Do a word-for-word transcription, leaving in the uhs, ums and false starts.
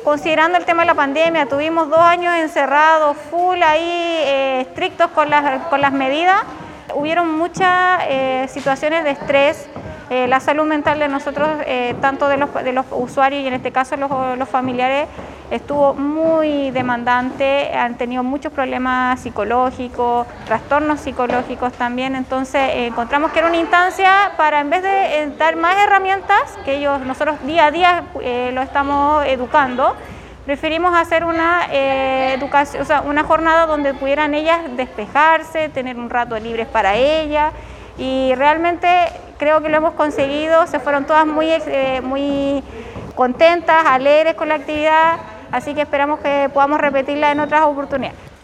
considerando el tema de la pandemia, tuvimos dos años encerrados, full ahí, eh, estrictos con las, con las medidas. Hubieron muchas eh, situaciones de estrés. Eh, la salud mental de nosotros, eh, tanto de los, de los usuarios y en este caso los, los familiares, estuvo muy demandante, han tenido muchos problemas psicológicos, trastornos psicológicos también, entonces eh, encontramos que era una instancia para, en vez de eh, dar más herramientas, que ellos, nosotros día a día eh, lo estamos educando, preferimos hacer una, eh, educación, o sea, una jornada donde pudieran ellas despejarse, tener un rato libre para ellas, y realmente creo que lo hemos conseguido. Se fueron todas muy, eh, muy contentas, alegres con la actividad, así que esperamos que podamos repetirla en otras oportunidades.